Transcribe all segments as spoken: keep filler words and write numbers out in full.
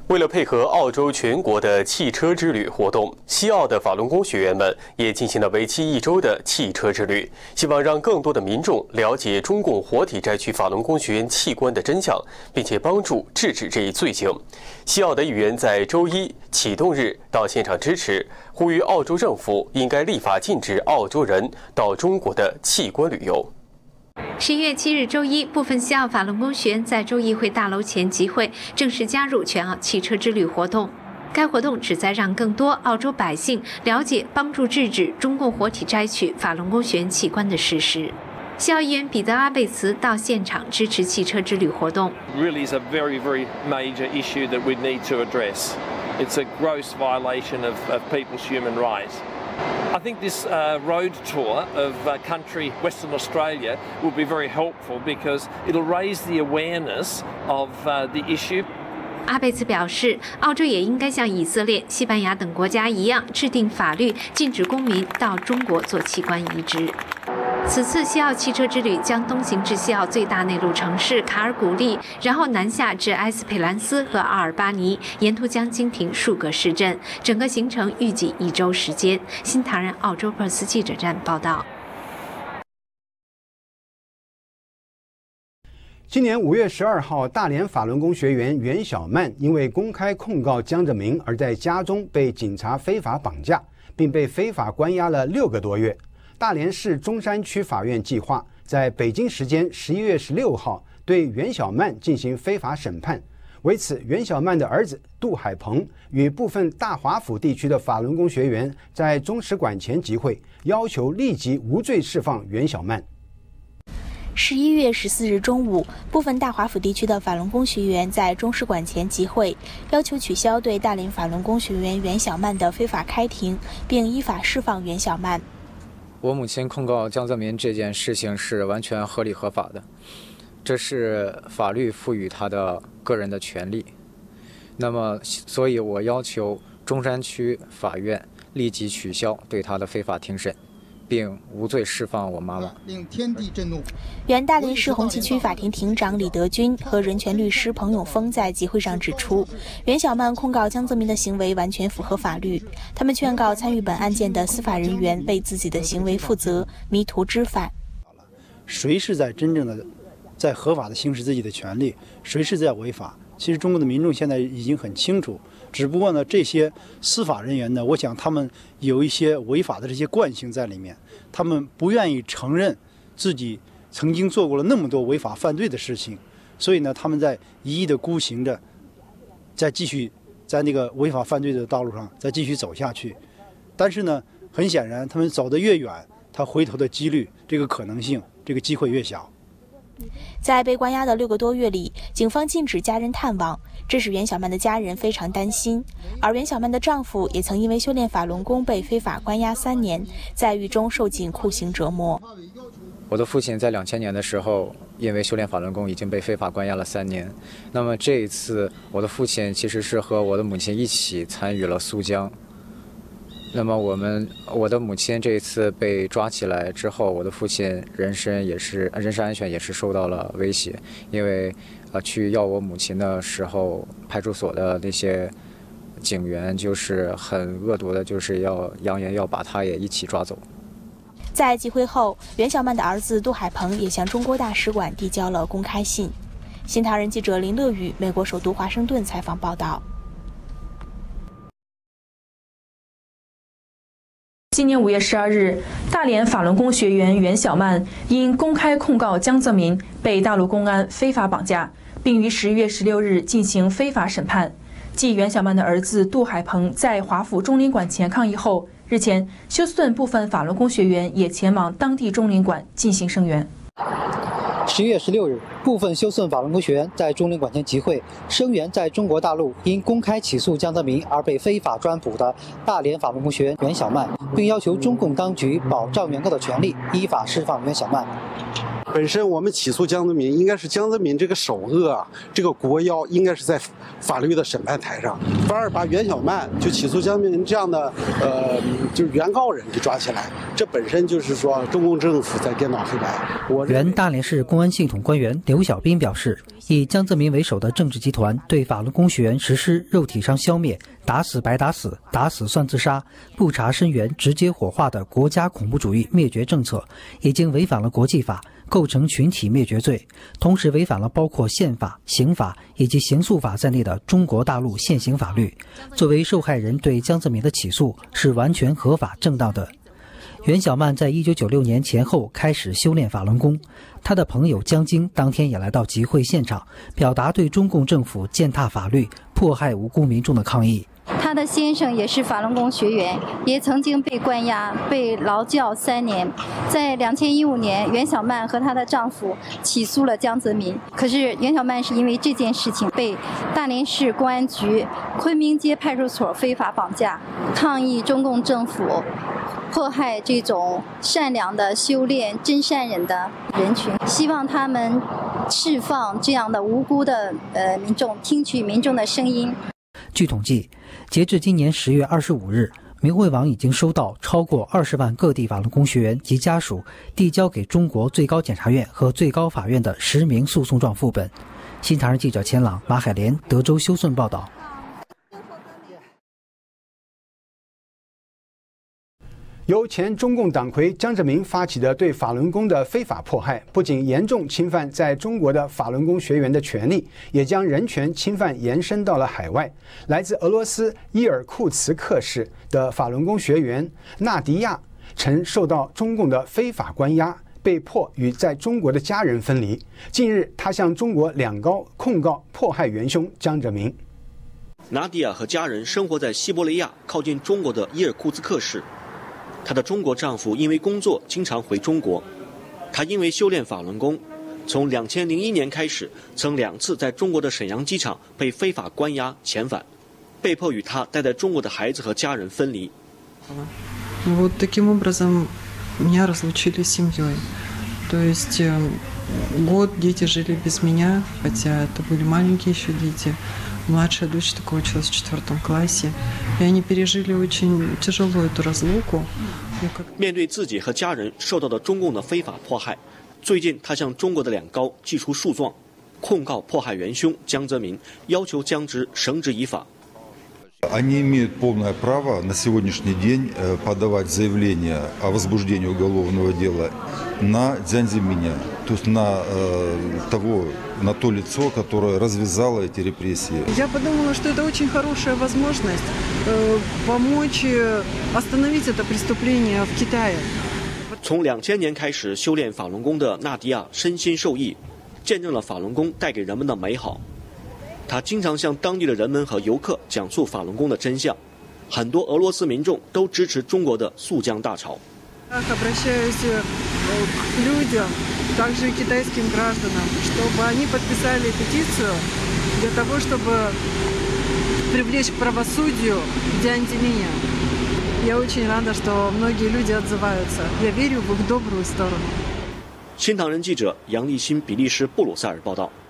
为了配合澳洲全国的汽车之旅活动，西澳的法轮功学员们也进行了为期一周的汽车之旅，希望让更多的民众了解中共活体摘取法轮功学员器官的真相，并且帮助制止这一罪行。西澳的议员在周一启动日到现场支持，呼吁澳洲政府应该立法禁止澳洲人到中国的器官旅游。 十一月七日周一，部分西澳法轮功学员在州议会大楼前集会，正式加入全澳汽车之旅活动。该活动旨在让更多澳洲百姓了解帮助制止中共活体摘取法轮功学员器官的事实。西澳议员彼得·阿贝茨到现场支持汽车之旅活动。 Really is a very, very major issue that we need to address. It's a gross violation of, of people's human rights. I think this uh, road tour of uh, country Western Australia will be very helpful because it'll raise the awareness of uh, the issue. 阿贝茨表示，澳洲也应该像以色列、西班牙等国家一样，制定法律禁止公民到中国做器官移植。此次西澳汽车之旅将东行至西澳最大内陆城市卡尔古利，然后南下至埃斯佩兰斯和阿尔巴尼，沿途将经停数个市镇。整个行程预计一周时间。新唐人澳洲珀斯记者站报道。 今年五月十二号，大连法轮功学员袁小曼因为公开控告江泽民，而在家中被警察非法绑架，并被非法关押了六个多月。大连市中山区法院计划在北京时间十一月十六号对袁小曼进行非法审判。为此，袁小曼的儿子杜海鹏与部分大华府地区的法轮功学员在中使馆前集会，要求立即无罪释放袁小曼。 十一月十四日中午，部分大华府地区的法轮功学员在中使馆前集会，要求取消对大连法轮功学员袁小曼的非法开庭，并依法释放袁小曼。 我母亲控告江泽民这件事情是完全合理合法的，这是法律赋予他的个人的权利。那么，所以我要求中山区法院立即取消对他的非法庭审，并无罪释放我妈妈。 令天地震怒。原大连市红旗区法庭庭长李德军和人权律师彭永峰在集会上指出，袁小曼控告江泽民的行为完全符合法律。他们劝告参与本案件的司法人员为自己的行为负责，迷途知返。 谁是在真正的在合法的行使自己的权利，谁是在违法？其实中国的民众现在已经很清楚，只不过呢，这些司法人员呢，我想他们有一些违法的这些惯性在里面，他们不愿意承认自己曾经做过了那么多违法犯罪的事情，所以呢，他们在一意的孤行着，再继续在那个违法犯罪的道路上再继续走下去。但是呢，很显然，他们走得越远，他回头的几率、这个可能性、这个机会越小。 在被关押的六个多月里，警方禁止家人探望，这使袁小曼的家人非常担心。而袁小曼的丈夫也曾因为修炼法轮功被非法关押三年，在狱中受尽酷刑折磨。 我的父亲在两千年的时候，因为修炼法轮功已经被非法关押了三年。那么这一次，我的父亲其实是和我的母亲一起参与了肃江。那么我们，我的母亲这一次被抓起来之后，我的父亲人身也是人身安全也是受到了威胁，因为呃去要我母亲的时候，派出所的那些警员就是很恶毒的，就是要扬言要把他也一起抓走。 在集会后，袁小曼的儿子杜海鹏也向中国大使馆递交了公开信。新唐人记者林乐宇，美国首都华盛顿采访报道。 今年五月十二日，大连法轮功学员袁小曼因公开控告江泽民，被大陆公安非法绑架，并于十一月十六日进行非法审判。继袁小曼的儿子杜海鹏在华府中领馆前抗议后，日前休斯顿部分法轮功学员也前往当地中领馆进行声援。 十一月十六日，部分休斯顿法轮功学员在中领馆前集会，声援在中国大陆因公开起诉江泽民而被非法专捕的大连法轮功学员袁小曼，并要求中共当局保障原告的权利，依法释放袁小曼。 本身我们起诉江泽民，应该是江泽民这个首恶啊，这个国妖应该是在法律的审判台上，反而把袁小曼就起诉江泽民这样的呃就是原告人给抓起来，这本身就是说中共政府在颠倒黑白。我原大连市公安系统官员刘小斌表示，以江泽民为首的政治集团对法轮功学员实施肉体上消灭、打死白打死、打死算自杀、不查身源直接火化的国家恐怖主义灭绝政策，已经违反了国际法，构成群体灭绝罪，同时违反了包括宪法、刑法以及刑诉法在内的中国大陆现行法律。作为受害人对江泽民的起诉是完全合法正当的。袁小曼在一九九六年前后开始修炼法轮功，她的朋友江晶当天也来到集会现场，表达对中共政府践踏法律、迫害无辜民众的抗议。 他的先生也是法轮功学员，也曾经被关押、被劳教三年。在两千一五年，袁小曼和她的丈夫起诉了江泽民，可是袁小曼是因为这件事情被大连市公安局昆明街派出所非法绑架，抗议中共政府迫害这种善良的修炼真善忍的人群，希望他们释放这样的无辜的呃民众，听取民众的声音。 据统计，截至今年十月二十五日，明慧网已经收到超过二十万各地法轮功学员及家属递交给中国最高检察院和最高法院的实名诉讼状副本。新唐人记者钱朗、马海莲德州修顺报道。 由前中共党魁江泽民发起的对法轮功的非法迫害，不仅严重侵犯在中国的法轮功学员的权利，也将人权侵犯延伸到了海外。来自俄罗斯伊尔库茨克市的法轮功学员纳迪亚曾受到中共的非法关押，被迫与在中国的家人分离。近日，他向中国两高控告迫害元凶江泽民。 纳迪亚和家人生活在西伯利亚靠近中国的伊尔库茨克市。她的中国丈夫因为工作经常回中国，她因为修炼法轮功，从两千零一年开始，曾两次在中国的沈阳机场被非法关押遣返，被迫与她待在中国的孩子和家人分离。 Вот таким образом меня разлучили с семьей. То есть год дети жили без меня, хотя это были маленькие еще дети. Младшая дочь только училась в четвертом классе, и они пережили очень тяжело эту разлуку. 面对自己和家人受到的中共的非法迫害，最近他向中国的两高寄出诉状，控告迫害元凶江泽民，要求将之绳之以法。 Они имеют полное право на сегодняшний день подавать заявление о возбуждении уголовного дела на Дзянзиминя, то есть на того, на то лицо, которое развязало эти репрессии. Я подумала, что это очень хорошая возможность помочь остановить это преступление в Китае. 从两千年开始修炼法轮功的纳迪亚身心受益，见证了法轮功带给人们的美好。他经常向当地的人们和游客讲述法轮功的真相，很多俄罗斯民众都支持中国的肃江大潮。 Обращаюсь к людям, также и китайским гражданам, чтобы они подписали петицию для того, чтобы привлечь к правосудию Дзянзиминя. Я очень рада, что многие люди отзываются. Я верю в их добрую сторону. 新唐人记者杨立新，比利时布鲁塞尔报道。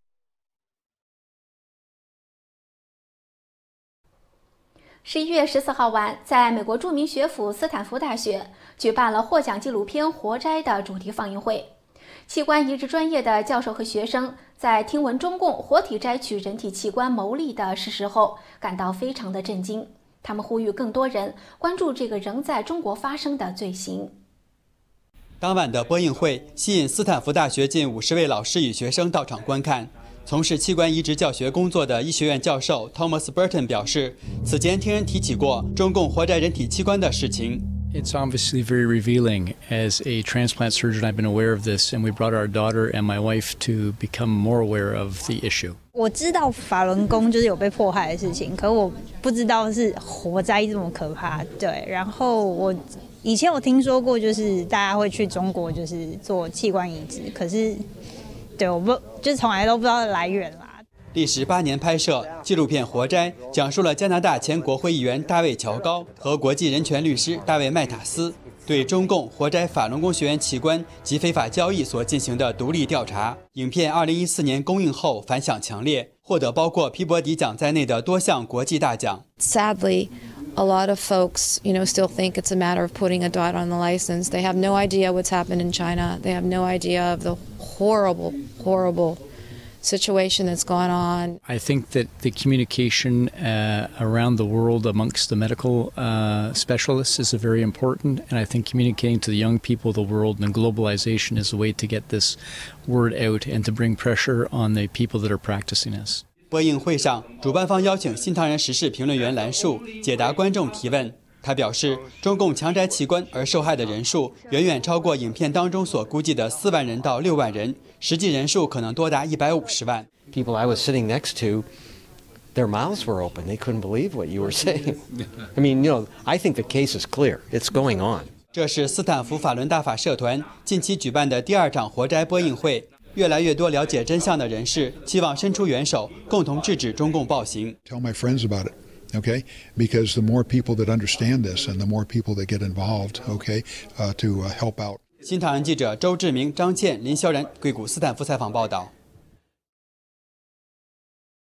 十一月十四号晚，在美国著名学府斯坦福大学举办了获奖纪录片《活摘》的主题放映会。器官移植专业的教授和学生在听闻中共活体摘取人体器官牟利的事实后，感到非常的震惊。他们呼吁更多人关注这个仍在中国发生的罪行。 当晚的播映会吸引斯坦福大学近五十位老师与学生到场观看。从事器官移植教学工作的医学院教授 Thomas Burton 表示，此前听人提起过中共活摘人体器官的事情。 It's obviously very revealing. As a transplant surgeon, I've been aware of this, and we brought our daughter and my wife to become more aware of the issue. 我知道法轮功就是有被迫害的事情，可我不知道是活摘这么可怕。对，然后我以前有听说过，就是大家会去中国就是做器官移植，可是对我不就是从来都不知道来源啦。 历时八年拍摄纪录片《活摘》，讲述了加拿大前国会议员大卫·乔高和国际人权律师大卫·麦塔斯对中共活摘法轮功学员器官及非法交易所进行的独立调查。影片二零一四年公映后反响强烈，获得包括皮博迪奖在内的多项国际大奖。 Sadly, a lot of folks, you know, still think it's a matter of putting a dot on the license. They have no idea what's happened in China. They have no idea of the horrible, horrible situation that's gone on. I think that the communication uh, around the world amongst the medical uh, specialists is very important, and I think communicating to the young people of the world and globalization is a way to get this word out and to bring pressure on the people that are practicing this. 播映会上，主办方邀请新唐人时事评论员兰树解答观众提问。他表示，中共强摘器官而受害的人数远远超过影片当中所估计的四万人到六万人，实际人数可能多达一百五十万。 People I was sitting next to, their mouths were open. They couldn't believe what you were saying. I mean, you know, I think the case is clear. It's going on. 这是斯坦福法轮大法社团近期举办的第二场活摘播映会。越来越多了解真相的人士期望伸出援手，共同制止中共暴行。 Tell my friends about it. Okay, because the more people that understand this and the more people that get involved, okay, uh, to uh, help out. 新唐人记者周志明、张倩、林萧然，硅谷斯坦福采访报道。